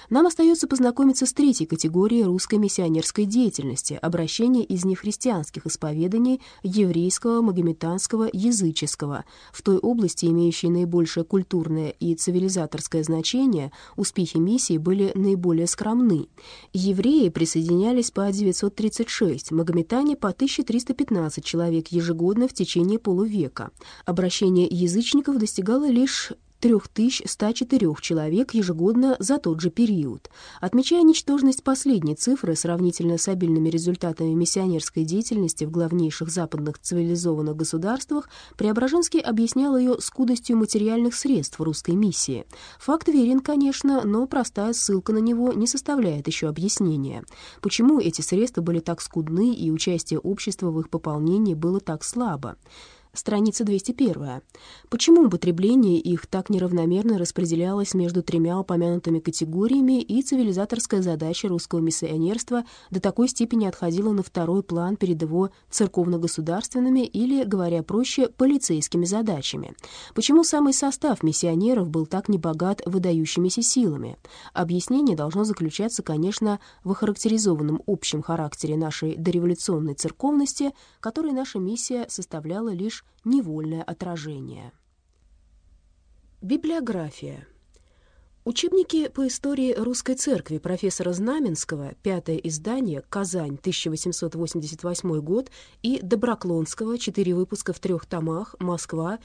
Нам остается познакомиться с третьей категорией русской миссионерской деятельности — обращение из нехристианских исповеданий еврейского, магометанского, языческого. В той области, имеющей наибольшее культурное и цивилизаторское значение, успехи миссии были наиболее скромны. Евреи присоединялись по 936, магометане — по 1315 человек ежегодно в течение полувека. Обращение язычников достигало лишь 3104 человек ежегодно за тот же период. Отмечая ничтожность последней цифры сравнительно с обильными результатами миссионерской деятельности в главнейших западных цивилизованных государствах, Преображенский объяснял ее скудостью материальных средств русской миссии. Факт верен, конечно, но простая ссылка на него не составляет еще объяснения. Почему эти средства были так скудны и участие общества в их пополнении было так слабо? Страница 201. Почему употребление их так неравномерно распределялось между тремя упомянутыми категориями, и цивилизаторская задача русского миссионерства до такой степени отходила на второй план перед его церковно-государственными или, говоря проще, полицейскими задачами? Почему самый состав миссионеров был так небогат выдающимися силами? Объяснение должно заключаться, конечно, в охарактеризованном общем характере нашей дореволюционной церковности, которой наша миссия составляла лишь невольное отражение. Библиография. Учебники по истории русской церкви профессора Знаменского, 5-е издание, Казань, 1888 год, и Доброклонского, 4 выпуска в 3 томах, Москва,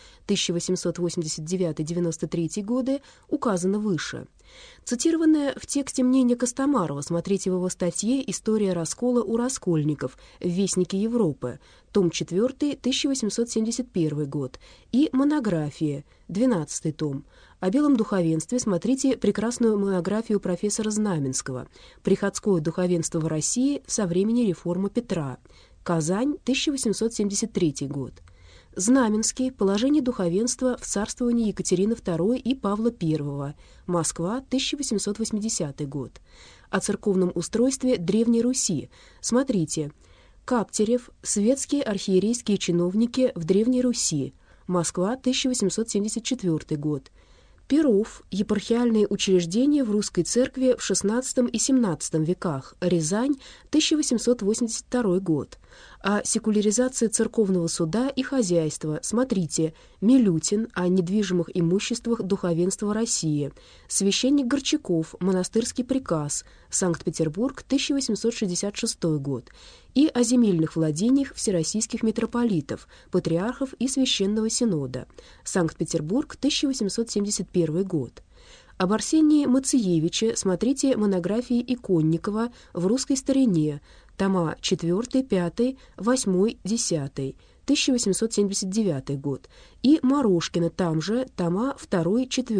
1889-93 годы, указано выше. Цитированное в тексте мнение Костомарова смотрите в его статье «История раскола у раскольников» в «Вестнике Европы», том 4, 1871 год, и монография, 12-й том. О белом духовенстве смотрите прекрасную монографию профессора Знаменского «Приходское духовенство в России со времени реформы Петра», Казань, 1873 год. Знаменский. Положение духовенства в царствовании Екатерины II и Павла I. Москва, 1880 год. О церковном устройстве Древней Руси. Смотрите. Каптерев. Светские архиерейские чиновники в Древней Руси. Москва, 1874 год. Перов. Епархиальные учреждения в русской церкви в XVI и XVII веках. Рязань, 1882 год. О секуляризации церковного суда и хозяйства смотрите Милютин о недвижимых имуществах духовенства России, священник Горчаков, монастырский приказ, Санкт-Петербург, 1866 год, и о земельных владениях всероссийских митрополитов, патриархов и Священного Синода, Санкт-Петербург, 1871 год. Об Арсении Мациевиче смотрите монографии Иконникова в русской старине, тома 4, 5, 8, 10, 1879 год, и Морошкина там же, тома 2, 4,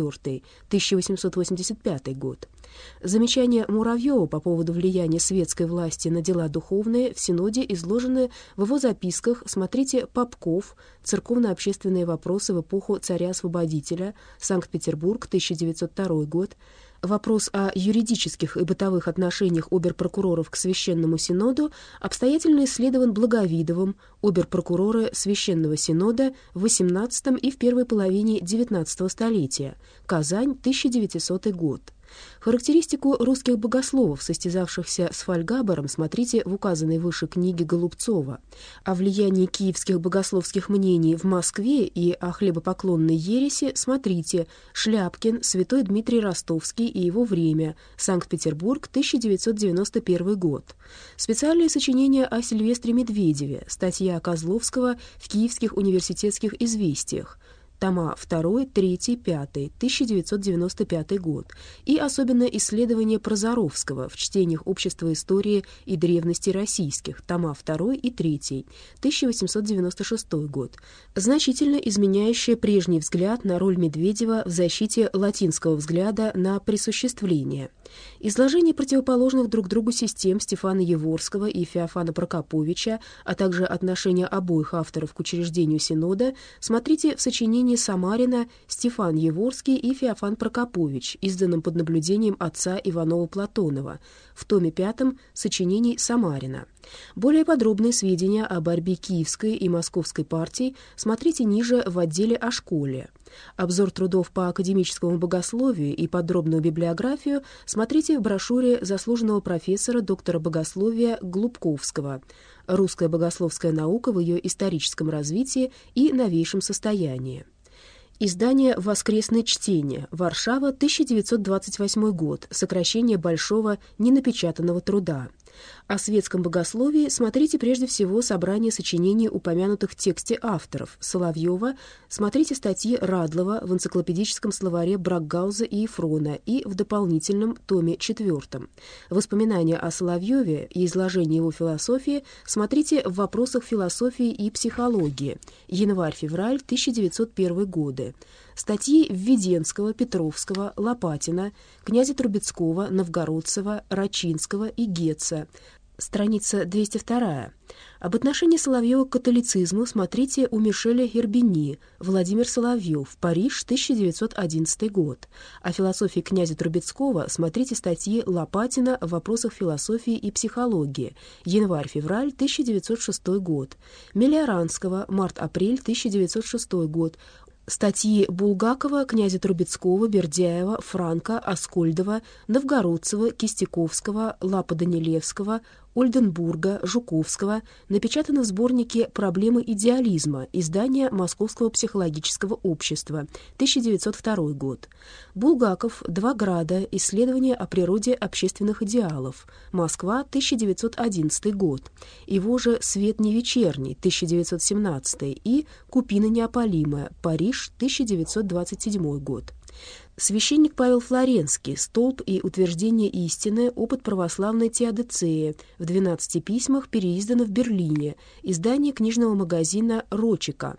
1885 год. Замечания Муравьева по поводу влияния светской власти на дела духовные в Синоде изложены в его записках смотрите Попков, «Церковно-общественные вопросы в эпоху царя-освободителя», Санкт-Петербург, 1902 год, вопрос о юридических и бытовых отношениях обер-прокуроров к Священному Синоду обстоятельно исследован Благовидовым, обер-прокуроры Священного Синода в XVIII и в первой половине XIX столетия, Казань, 1900 год. Характеристику русских богословов, состязавшихся с Фальгабером, смотрите в указанной выше книге Голубцова. О влиянии киевских богословских мнений в Москве и о хлебопоклонной ереси смотрите Шляпкин, святой Дмитрий Ростовский и его время, Санкт-Петербург, 1991 год. Специальное сочинение о Сильвестре Медведеве, статья Козловского в Киевских университетских известиях, тома 2, 3, 5, 1995 год, и особенно исследование Прозоровского в чтениях Общества истории и древности российских, тома 2 и 3, 1896 год, значительно изменяющее прежний взгляд на роль Медведева в защите латинского взгляда на присуществление. Изложение противоположных друг другу систем Стефана Еворского и Феофана Прокоповича, а также отношения обоих авторов к учреждению Синода смотрите в сочинении Самарина «Стефан Еворский и Феофан Прокопович», изданном под наблюдением отца Иванова-Платонова, в томе 5 сочинений Самарина. Более подробные сведения о борьбе Киевской и Московской партий смотрите ниже в отделе о школе. Обзор трудов по академическому богословию и подробную библиографию смотрите в брошюре заслуженного профессора, доктора богословия Глубковского «Русская богословская наука в ее историческом развитии и новейшем состоянии». Издание «Воскресное чтение», Варшава, 1928 год, сокращение большого ненапечатанного труда. О светском богословии смотрите прежде всего собрание сочинений, упомянутых в тексте авторов. Соловьева смотрите статьи Радлова в энциклопедическом словаре Бракгауза и Ефрона и в дополнительном томе 4. Воспоминания о Соловьеве и изложение его философии смотрите в «Вопросах философии и психологии», январь-февраль 1901 годы. Статьи Введенского, Петровского, Лопатина, князя Трубецкого, Новгородцева, Рачинского и Гетца. Страница 202. Об отношении Соловьева к католицизму смотрите у Мишеля Гербини, Владимир Соловьев, Париж, 1911 год. О философии князя Трубецкого смотрите статьи Лопатина в «Вопросах философии и психологии», январь-февраль 1906 год. Мелиоранского, март-апрель 1906 год. Статьи Булгакова, князя Трубецкого, Бердяева, Франка, Аскольдова, Новгородцева, Кистяковского, Лапа-Данилевского, Ольденбурга, Жуковского напечатаны в сборнике «Проблемы идеализма», издание Московского психологического общества, 1902 год. Булгаков, «Два града. Исследования о природе общественных идеалов», Москва, 1911 год. Его же «Свет не вечерний», 1917 и «Купина неопалимая», Париж, 1927 год. Священник Павел Флоренский, «Столб и утверждение истины. Опыт православной теодицеи», в 12 письмах переиздано в Берлине, издание книжного магазина «Рочика»,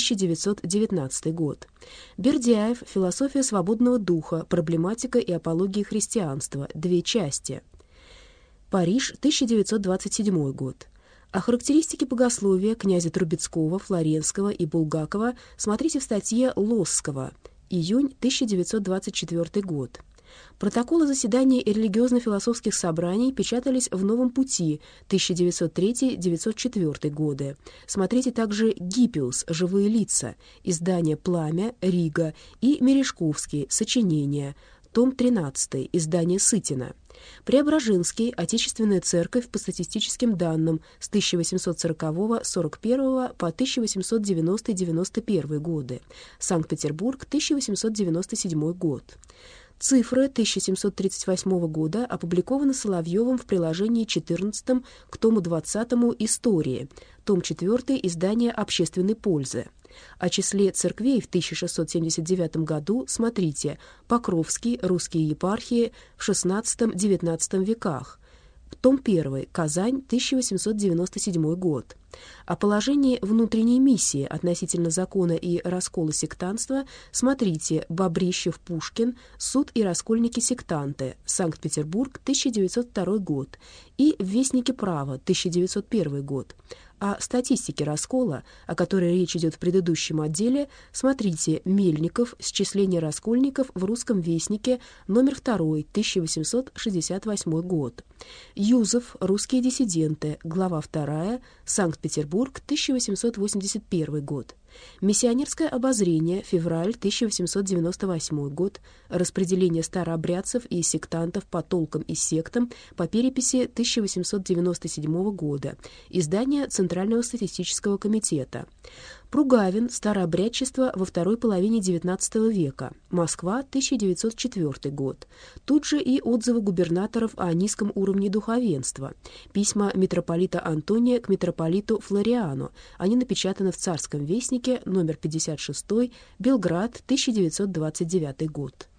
1919 год. Бердяев, «Философия свободного духа. Проблематика и апология христианства», 2 части. Париж, 1927 год. О характеристике богословия князя Трубецкого, Флоренского и Булгакова смотрите в статье Лосского, июнь 1924 год. Протоколы заседаний религиозно-философских собраний печатались в «Новом пути» 1903-1904 годы. Смотрите также Гиппиус «Живые лица», издание «Пламя», Рига и Мережковский «Сочинения», том 13, издание Сытина. Преображенский, «Отечественная церковь по статистическим данным» с 1840-41 по 1890-91 годы. Санкт-Петербург, 1897 год. Цифры 1738 года опубликованы Соловьевым в приложении 14 к тому 20 «Истории», том 4, издание «Общественной пользы». О числе церквей в 1679 году смотрите «Покровский. Русские епархии в XVI-XIX веках», том 1, Казань, 1897 год. О положении внутренней миссии относительно закона и раскола сектантства смотрите Бобрищев-Пушкин, «Суд и раскольники-сектанты», Санкт-Петербург, 1902 год, и в Вестнике права, 1901 год. О статистике раскола, о которой речь идет в предыдущем отделе, смотрите Мельников, «Счисление раскольников» в «Русском вестнике», номер 2, 1868 год. Юзов, «Русские диссиденты», глава 2, Санкт-Петербург, 1881 год. Миссионерское обозрение, февраль 1898 год. Распределение старообрядцев и сектантов по толкам и сектам по переписи 1897 года. Издание Центрального статистического комитета. Пругавин, «Старообрядчество во второй половине XIX века», Москва, 1904 год. Тут же и отзывы губернаторов о низком уровне духовенства. Письма митрополита Антония к митрополиту Флориану. Они напечатаны в «Царском вестнике», номер 56, Белград, 1929 год.